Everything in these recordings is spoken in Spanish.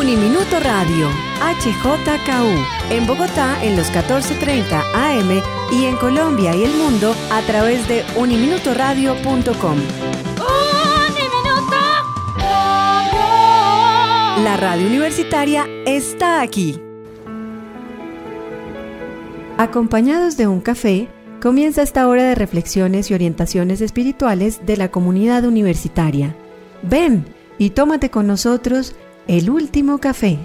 Uniminuto Radio, HJKU, en Bogotá en los 14:30 AM y en Colombia y el mundo a través de uniminutoradio.com. La radio universitaria está aquí. Acompañados de un café, comienza esta hora de reflexiones y orientaciones espirituales de la comunidad universitaria. Ven y tómate con nosotros el último café.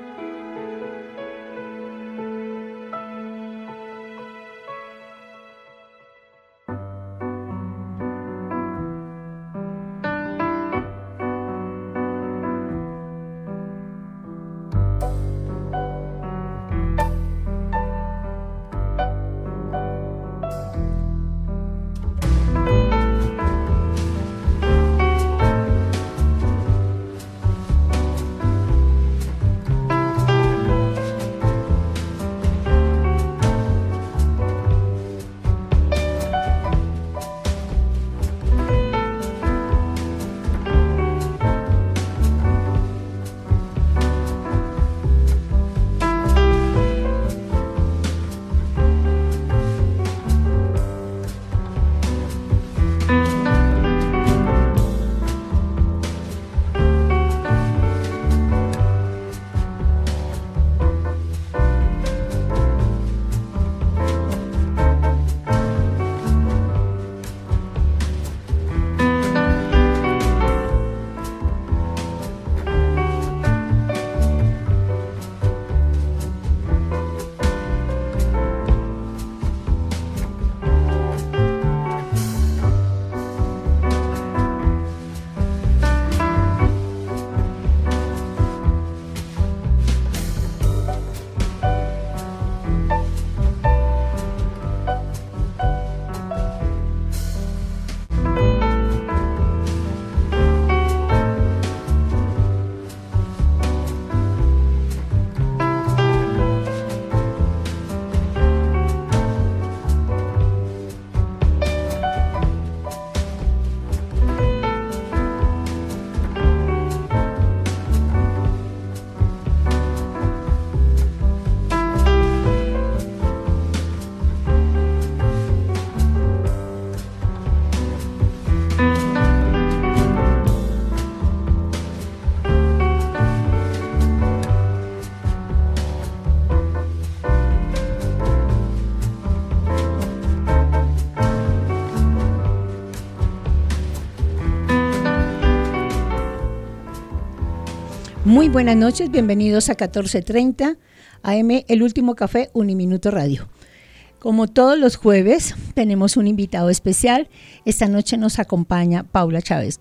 Muy buenas noches, bienvenidos a 14:30 AM, el último café Uniminuto Radio. Como todos los jueves, tenemos un invitado especial. Esta noche nos acompaña Paula Chávez.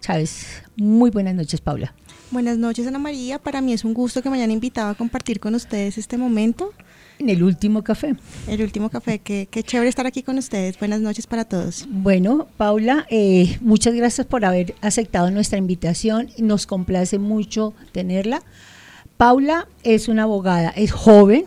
Muy buenas noches, Paula. Buenas noches, Ana María. Para mí es un gusto que me hayan invitado a compartir con ustedes este momento. En el último café. El último café, qué chévere estar aquí con ustedes. Buenas noches para todos. Bueno, Paula, muchas gracias por haber aceptado nuestra invitación. Nos complace mucho tenerla. Paula es una abogada, es joven,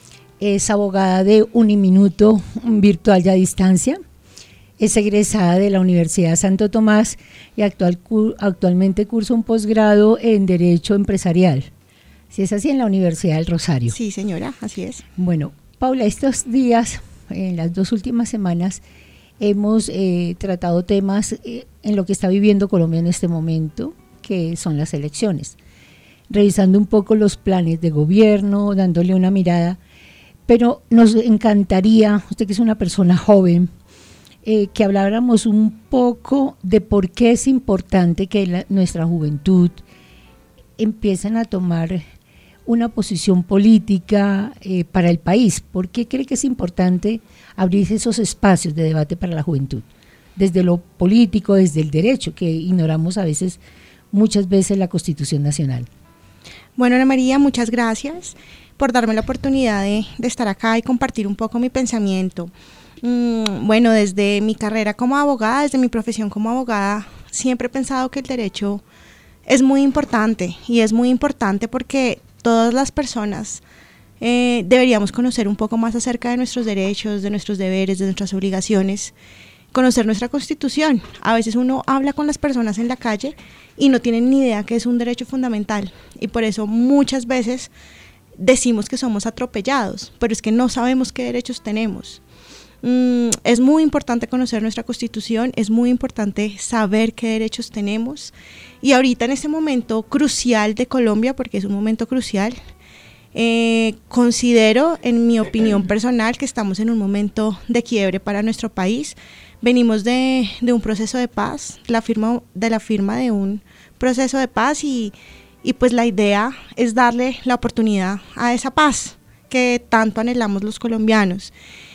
es abogada de Uniminuto virtual y a distancia. Es egresada de la Universidad Santo Tomás y actualmente cursa un posgrado en Derecho Empresarial. ¿Sí es así, en la Universidad del Rosario? Sí, señora, así es. Bueno, Paula, estos días, en las 2 últimas semanas, hemos tratado temas en lo que está viviendo Colombia en este momento, que son las elecciones. Revisando un poco los planes de gobierno, dándole una mirada, pero nos encantaría, usted que es una persona joven, que habláramos un poco de por qué es importante que nuestra juventud empiecen a tomar una posición política para el país. ¿Por qué cree que es importante abrir esos espacios de debate para la juventud? Desde lo político, desde el derecho, que ignoramos a veces, muchas veces, la Constitución Nacional. Bueno, Ana María, muchas gracias por darme la oportunidad de estar acá y compartir un poco mi pensamiento. Bueno, desde mi carrera como abogada, desde mi profesión como abogada, siempre he pensado que el derecho es muy importante, y es muy importante porque todas las personas deberíamos conocer un poco más acerca de nuestros derechos, de nuestros deberes, de nuestras obligaciones, conocer nuestra Constitución. A veces uno habla con las personas en la calle y no tienen ni idea que es un derecho fundamental, y por eso muchas veces decimos que somos atropellados, pero es que no sabemos qué derechos tenemos. Es muy importante conocer nuestra Constitución, es muy importante saber qué derechos tenemos, y ahorita en este momento crucial de Colombia, porque es un momento crucial, considero, en mi opinión personal, que estamos en un momento de quiebre para nuestro país. Venimos de un proceso de paz, la firma de un proceso de paz, y pues la idea es darle la oportunidad a esa paz que tanto anhelamos los colombianos.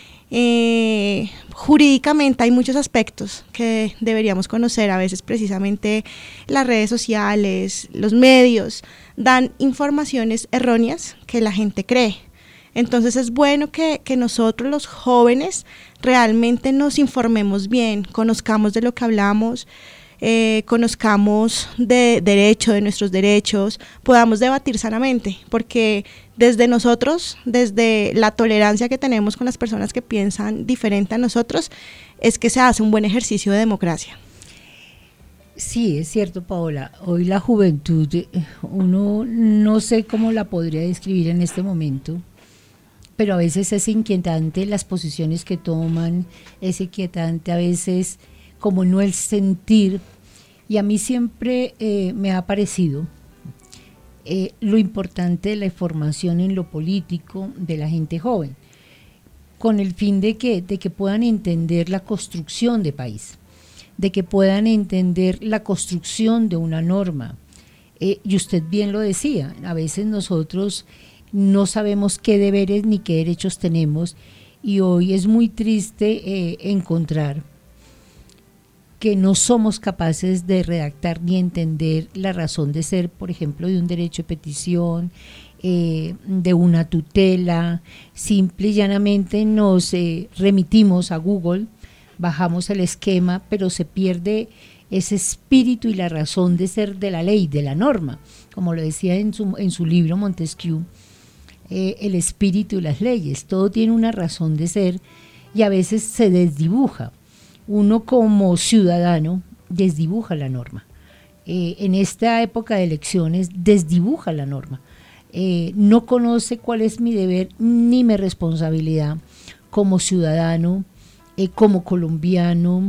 Jurídicamente hay muchos aspectos que deberíamos conocer. A veces precisamente las redes sociales, los medios dan informaciones erróneas que la gente cree. Entonces es bueno que nosotros los jóvenes realmente nos informemos bien, conozcamos de lo que hablamos, conozcamos de derecho, de nuestros derechos, podamos debatir sanamente, porque desde nosotros, desde la tolerancia que tenemos con las personas que piensan diferente a nosotros, es que se hace un buen ejercicio de democracia. Sí, es cierto, Paola. Hoy la juventud, uno no sé cómo la podría describir en este momento, pero a veces es inquietante las posiciones que toman, es inquietante a veces como no el sentir, y a mí siempre me ha parecido lo importante de la formación en lo político de la gente joven, con el fin de que puedan entender la construcción de país, de que puedan entender la construcción de una norma. Y usted bien lo decía, a veces nosotros no sabemos qué deberes ni qué derechos tenemos, y hoy es muy triste encontrar que no somos capaces de redactar ni entender la razón de ser, por ejemplo, de un derecho de petición, de una tutela. Simple y llanamente nos remitimos a Google, bajamos el esquema, pero se pierde ese espíritu y la razón de ser de la ley, de la norma, como lo decía en su libro Montesquieu, el espíritu y las leyes, todo tiene una razón de ser, y a veces se desdibuja. Uno como ciudadano desdibuja la norma. En esta época de elecciones desdibuja la norma. No conoce cuál es mi deber ni mi responsabilidad como ciudadano, como colombiano,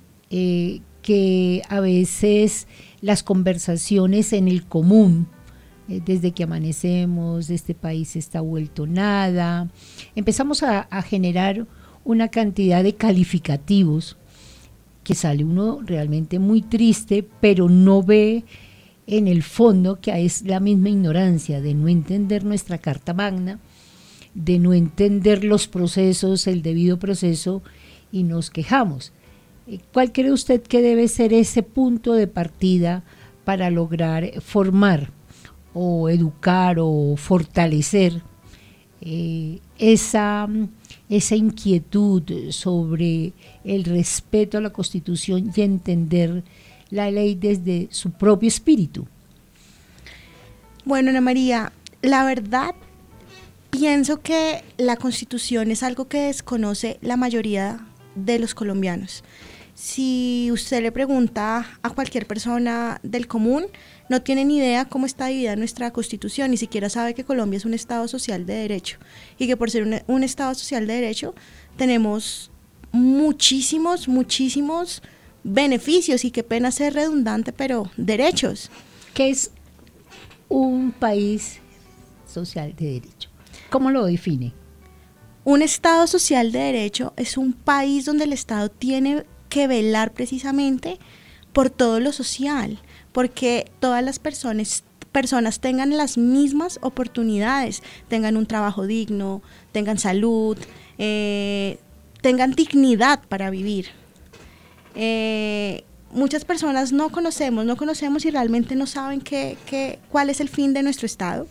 que a veces las conversaciones en el común, desde que amanecemos, este país está vuelto nada, empezamos a generar una cantidad de calificativos que sale uno realmente muy triste, pero no ve en el fondo que es la misma ignorancia de no entender nuestra Carta Magna, de no entender los procesos, el debido proceso, y nos quejamos. ¿Cuál cree usted que debe ser ese punto de partida para lograr formar o educar o fortalecer esa inquietud sobre el respeto a la Constitución y entender la ley desde su propio espíritu? Bueno, Ana María, la verdad, pienso que la Constitución es algo que desconoce la mayoría de los colombianos. Si usted le pregunta a cualquier persona del común, no tiene ni idea cómo está dividida nuestra Constitución, ni siquiera sabe que Colombia es un Estado social de derecho, y que por ser un Estado social de derecho tenemos muchísimos beneficios, y qué pena ser redundante, pero derechos. ¿Qué es un país social de derecho? ¿Cómo lo define? Un Estado social de derecho es un país donde el Estado tiene que velar precisamente por todo lo social, porque todas las personas tengan las mismas oportunidades, tengan un trabajo digno, tengan salud, tengan dignidad para vivir. Muchas personas no conocemos y realmente no saben cuál es el fin de nuestro Estado.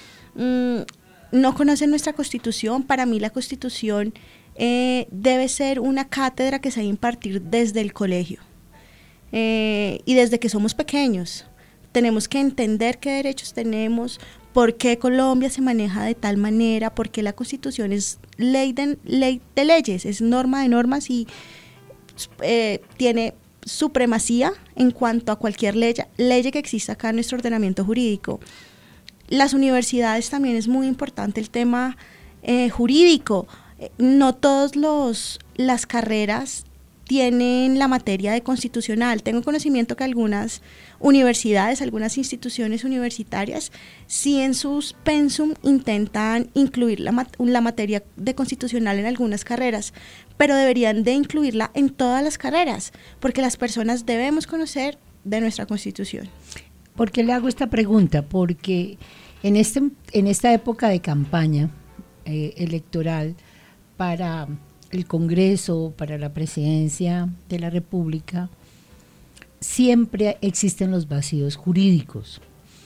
No conocen nuestra Constitución. Para mí la Constitución debe ser una cátedra que se debe impartir desde el colegio, y desde que somos pequeños. Tenemos que entender qué derechos tenemos, por qué Colombia se maneja de tal manera, por qué la Constitución es ley de leyes, es norma de normas, y tiene supremacía en cuanto a cualquier ley que exista acá en nuestro ordenamiento jurídico. Las universidades también es muy importante el tema jurídico. No todas las carreras tienen la materia de constitucional. Tengo conocimiento que algunas universidades, algunas instituciones universitarias, sí en sus pensum intentan incluir la materia de constitucional en algunas carreras, pero deberían de incluirla en todas las carreras, porque las personas debemos conocer de nuestra Constitución. ¿Por qué le hago esta pregunta? Porque en esta época de campaña electoral para el Congreso, para la presidencia de la República, siempre existen los vacíos jurídicos.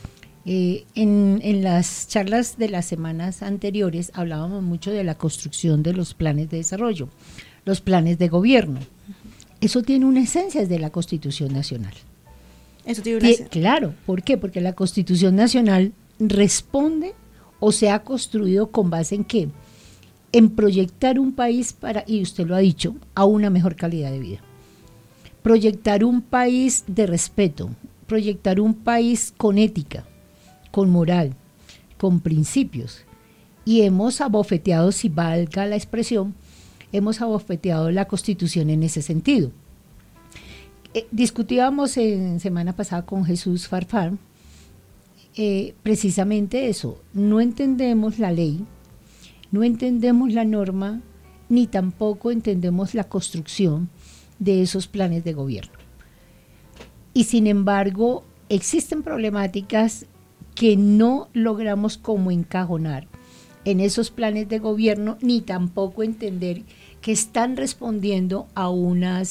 En las charlas de las semanas anteriores hablábamos mucho de la construcción de los planes de desarrollo, los planes de gobierno. Eso tiene una esencia de la Constitución Nacional. Eso tiene una esencia. Claro, ¿por qué? Porque la Constitución Nacional responde o se ha construido con base en ¿qué? En proyectar un país para, y usted lo ha dicho, a una mejor calidad de vida. Proyectar un país de respeto, proyectar un país con ética, con moral, con principios. Y hemos abofeteado, si valga la expresión, hemos abofeteado la Constitución en ese sentido. Discutíamos en semana pasada con Jesús Farfán precisamente eso, no entendemos la ley, no entendemos la norma, ni tampoco entendemos la construcción de esos planes de gobierno. Y sin embargo, existen problemáticas que no logramos como encajonar en esos planes de gobierno, ni tampoco entender que están respondiendo a unos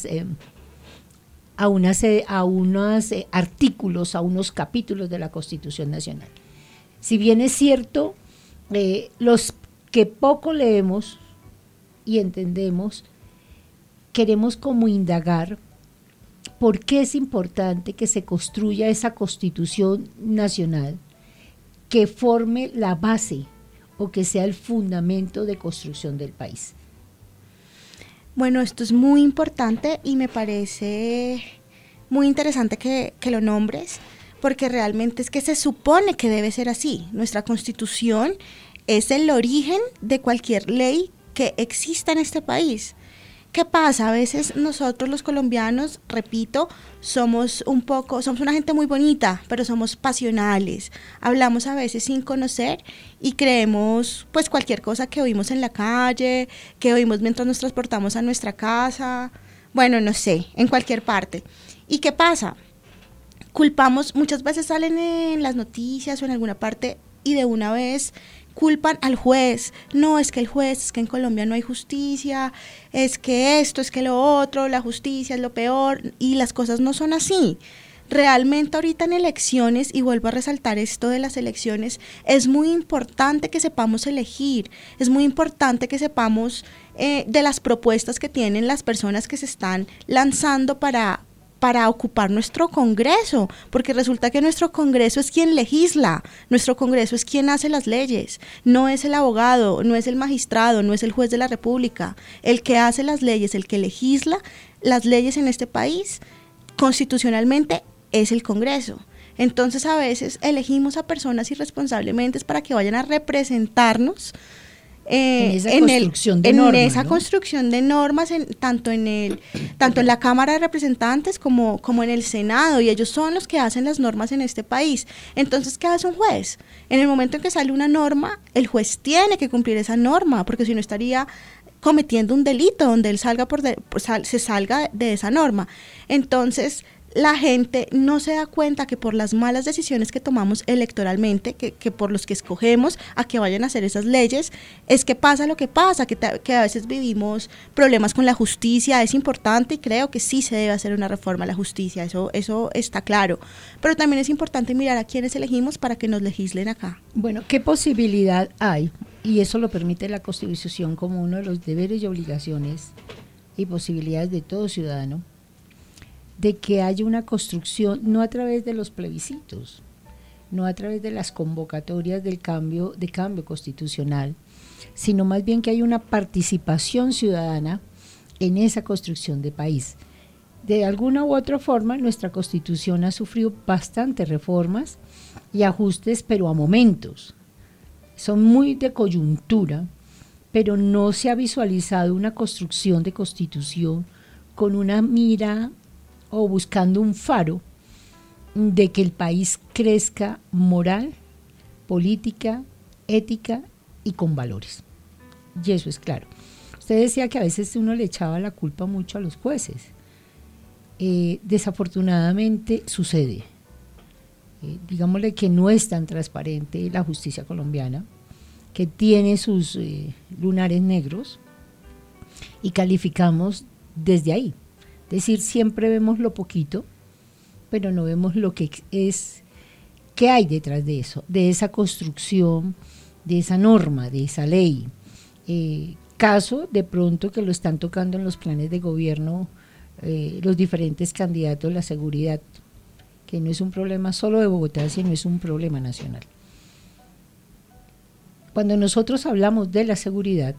artículos, a unos capítulos de la Constitución Nacional. Si bien es cierto, los que poco leemos y entendemos, queremos como indagar por qué es importante que se construya esa Constitución Nacional que forme la base o que sea el fundamento de construcción del país. Bueno, esto es muy importante y me parece muy interesante que lo nombres, porque realmente es que se supone que debe ser así. Nuestra Constitución es el origen de cualquier ley que exista en este país. ¿Qué pasa? A veces nosotros los colombianos, repito, somos una gente muy bonita, pero somos pasionales. Hablamos a veces sin conocer y creemos pues cualquier cosa que oímos en la calle, que oímos mientras nos transportamos a nuestra casa, bueno, no sé, en cualquier parte. ¿Y qué pasa? Culpamos, muchas veces salen en las noticias o en alguna parte y de una vez culpan al juez. No, es que el juez, es que en Colombia no hay justicia, es que esto, es que lo otro, la justicia es lo peor, y las cosas no son así. Realmente ahorita en elecciones, y vuelvo a resaltar esto de las elecciones, es muy importante que sepamos elegir, es muy importante que sepamos de las propuestas que tienen las personas que se están lanzando para ocupar nuestro Congreso, porque resulta que nuestro Congreso es quien legisla, nuestro Congreso es quien hace las leyes, no es el abogado, no es el magistrado, no es el juez de la República. El que hace las leyes, el que legisla las leyes en este país constitucionalmente es el Congreso. Entonces a veces elegimos a personas irresponsablemente para que vayan a representarnos en esa construcción de normas, tanto en la Cámara de Representantes como en el Senado, y ellos son los que hacen las normas en este país. Entonces, ¿qué hace un juez? En el momento en que sale una norma, el juez tiene que cumplir esa norma, porque si no estaría cometiendo un delito donde él se salga de esa norma. Entonces, la gente no se da cuenta que por las malas decisiones que tomamos electoralmente, que por los que escogemos a que vayan a hacer esas leyes, es que pasa lo que pasa, que a veces vivimos problemas con la justicia. Es importante y creo que sí se debe hacer una reforma a la justicia, eso está claro, pero también es importante mirar a quienes elegimos para que nos legislen acá. Bueno, ¿qué posibilidad hay? Y eso lo permite la Constitución como uno de los deberes y obligaciones y posibilidades de todo ciudadano, de que haya una construcción, no a través de los plebiscitos, no a través de las convocatorias de cambio constitucional, sino más bien que haya una participación ciudadana en esa construcción de país. De alguna u otra forma, nuestra Constitución ha sufrido bastantes reformas y ajustes, pero a momentos. Son muy de coyuntura, pero no se ha visualizado una construcción de Constitución con una mira o buscando un faro de que el país crezca moral, política, ética y con valores. Y eso es claro. Usted decía que a veces uno le echaba la culpa mucho a los jueces. Desafortunadamente sucede. Digámosle que no es tan transparente la justicia colombiana, que tiene sus lunares negros y calificamos desde ahí. Es decir, siempre vemos lo poquito, pero no vemos lo que es, qué hay detrás de eso, de esa construcción, de esa norma, de esa ley. Caso de pronto que lo están tocando en los planes de gobierno los diferentes candidatos, la seguridad, que no es un problema solo de Bogotá, sino es un problema nacional. Cuando nosotros hablamos de la seguridad,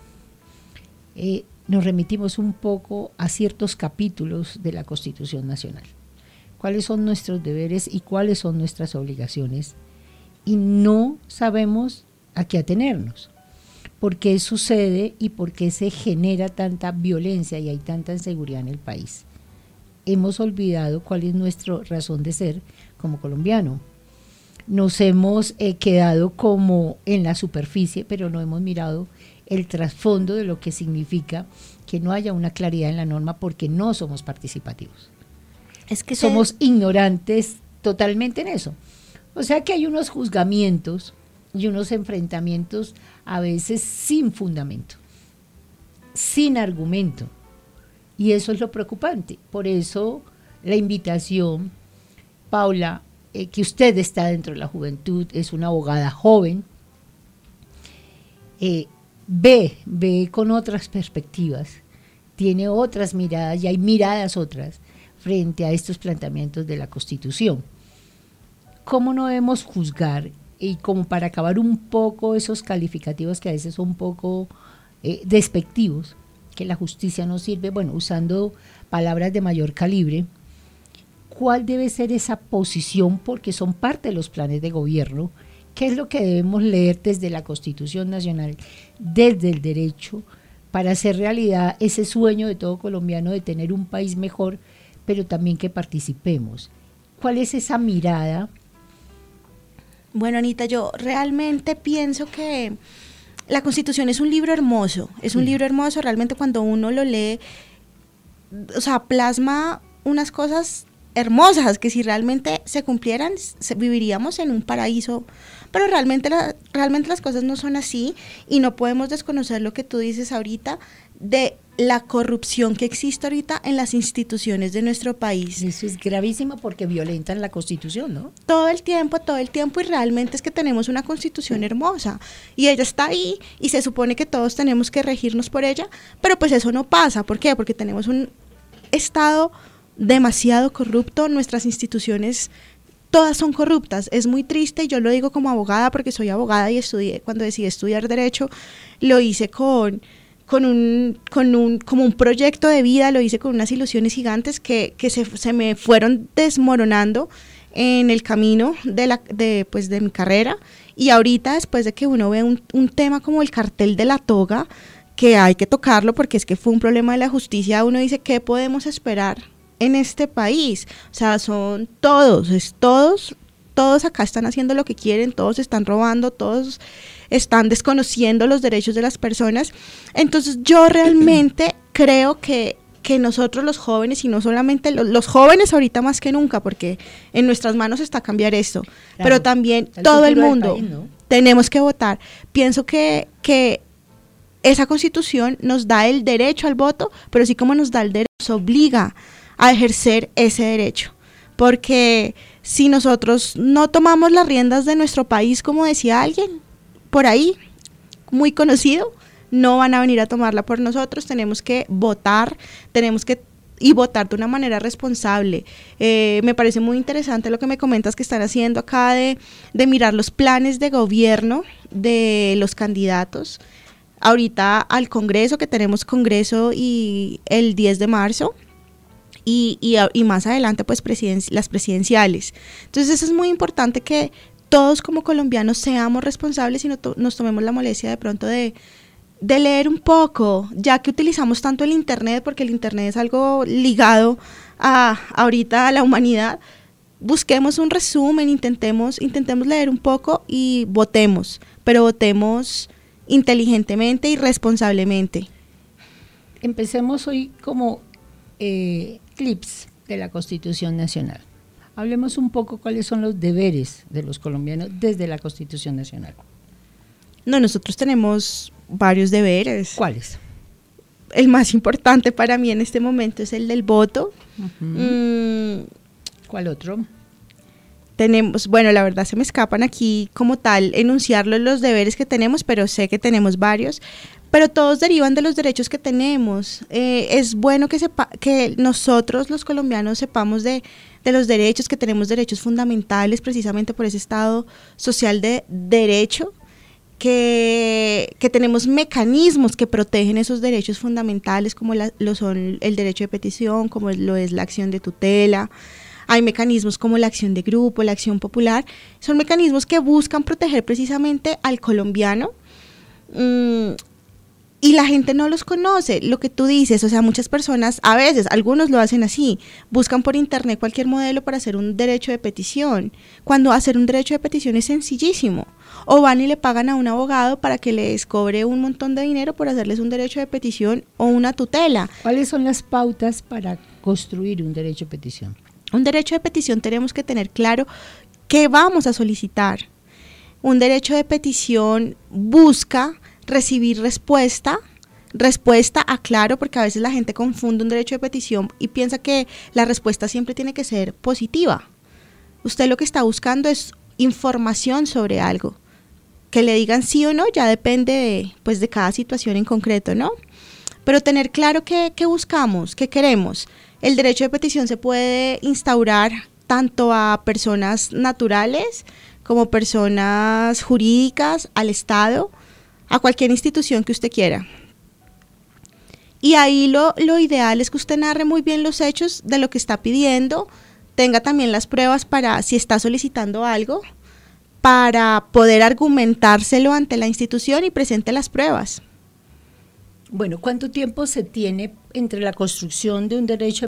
nos remitimos un poco a ciertos capítulos de la Constitución Nacional. ¿Cuáles son nuestros deberes y cuáles son nuestras obligaciones? Y no sabemos a qué atenernos. ¿Por qué sucede y por qué se genera tanta violencia y hay tanta inseguridad en el país? Hemos olvidado cuál es nuestra razón de ser como colombiano. Nos hemos quedado como en la superficie, pero no hemos mirado el trasfondo de lo que significa que no haya una claridad en la norma porque no somos participativos. Es que somos ignorantes totalmente en eso. O sea que hay unos juzgamientos y unos enfrentamientos a veces sin fundamento, sin argumento. Y eso es lo preocupante. Por eso la invitación, Paula, que usted está dentro de la juventud, es una abogada joven, ve con otras perspectivas, tiene otras miradas y hay miradas otras frente a estos planteamientos de la Constitución. ¿Cómo no debemos juzgar? Y como para acabar un poco esos calificativos que a veces son un poco despectivos, que la justicia no sirve, bueno, usando palabras de mayor calibre, ¿cuál debe ser esa posición? Porque son parte de los planes de gobierno. ¿Qué es lo que debemos leer desde la Constitución Nacional, desde el derecho, para hacer realidad ese sueño de todo colombiano de tener un país mejor, pero también que participemos? ¿Cuál es esa mirada? Bueno, Anita, yo realmente pienso que la Constitución es un libro hermoso, un libro hermoso, realmente cuando uno lo lee, o sea, plasma unas cosas hermosas que si realmente se cumplieran, viviríamos en un paraíso, pero realmente las cosas no son así y no podemos desconocer lo que tú dices ahorita de la corrupción que existe ahorita en las instituciones de nuestro país. Eso es gravísimo porque violentan la Constitución, ¿no? Todo el tiempo, y realmente es que tenemos una Constitución hermosa y ella está ahí y se supone que todos tenemos que regirnos por ella, pero pues eso no pasa. ¿Por qué? Porque tenemos un Estado demasiado corrupto, nuestras instituciones todas son corruptas, es muy triste y yo lo digo como abogada porque soy abogada y cuando decidí estudiar Derecho, lo hice como un proyecto de vida, lo hice con unas ilusiones gigantes que se me fueron desmoronando en el camino de mi carrera, y ahorita después de que uno ve un tema como el cartel de la toga, que hay que tocarlo porque es que fue un problema de la justicia, uno dice, ¿qué podemos esperar en este país? O sea, son todos acá están haciendo lo que quieren, todos están robando, todos están desconociendo los derechos de las personas. Entonces yo realmente creo que nosotros los jóvenes, y no solamente los jóvenes ahorita más que nunca, porque en nuestras manos está cambiar esto, claro, pero también todo el mundo país, ¿no? Tenemos que votar. Pienso que esa Constitución nos da el derecho al voto, pero así como nos da el derecho, nos obliga a ejercer ese derecho, porque si nosotros no tomamos las riendas de nuestro país, como decía alguien por ahí, muy conocido, no van a venir a tomarla por nosotros. Tenemos que votar, y votar de una manera responsable. Me parece muy interesante lo que me comentas que están haciendo acá de mirar los planes de gobierno de los candidatos. ahorita al Congreso, que tenemos Congreso y el 10 de marzo, y más adelante pues las presidenciales. Entonces eso es muy importante, que todos como colombianos seamos responsables y nos tomemos la molestia de pronto de leer un poco, ya que utilizamos tanto el internet, porque el internet es algo ligado ahorita a la humanidad. Busquemos un resumen, intentemos leer un poco y votemos, pero votemos inteligentemente y responsablemente. Empecemos hoy como clips de la Constitución Nacional. Hablemos un poco cuáles son los deberes de los colombianos desde la Constitución Nacional. No, nosotros tenemos varios deberes. ¿Cuáles? El más importante para mí en este momento es el del voto. ¿Cuál otro? Tenemos, bueno, la verdad se me escapan aquí como tal enunciarlos los deberes que tenemos, pero sé que tenemos varios, pero todos derivan de los derechos que tenemos. Es bueno que nosotros los colombianos sepamos de los derechos, que tenemos derechos fundamentales precisamente por ese Estado social de derecho, que tenemos mecanismos que protegen esos derechos fundamentales, como lo son el derecho de petición, como lo es la acción de tutela. Hay mecanismos como la acción de grupo, la acción popular. Son mecanismos que buscan proteger precisamente al colombiano, y la gente no los conoce. Lo que tú dices, o sea, muchas personas, a veces, algunos lo hacen así, buscan por internet cualquier modelo para hacer un derecho de petición, cuando hacer un derecho de petición es sencillísimo. O van y le pagan a un abogado para que les cobre un montón de dinero por hacerles un derecho de petición o una tutela. ¿Cuáles son las pautas para construir un derecho de petición? Un derecho de petición tenemos que tener claro qué vamos a solicitar. Un derecho de petición busca recibir respuesta, aclaro, porque a veces la gente confunde un derecho de petición y piensa que la respuesta siempre tiene que ser positiva. Usted lo que está buscando es información sobre algo. Que le digan sí o no ya depende de cada situación en concreto, ¿no? Pero tener claro qué buscamos, qué queremos. El derecho de petición se puede instaurar tanto a personas naturales como personas jurídicas, al Estado, a cualquier institución que usted quiera. Y ahí lo ideal es que usted narre muy bien los hechos de lo que está pidiendo, tenga también las pruebas para, si está solicitando algo, para poder argumentárselo ante la institución y presente las pruebas. Bueno, ¿cuánto tiempo se tiene entre la construcción de un derecho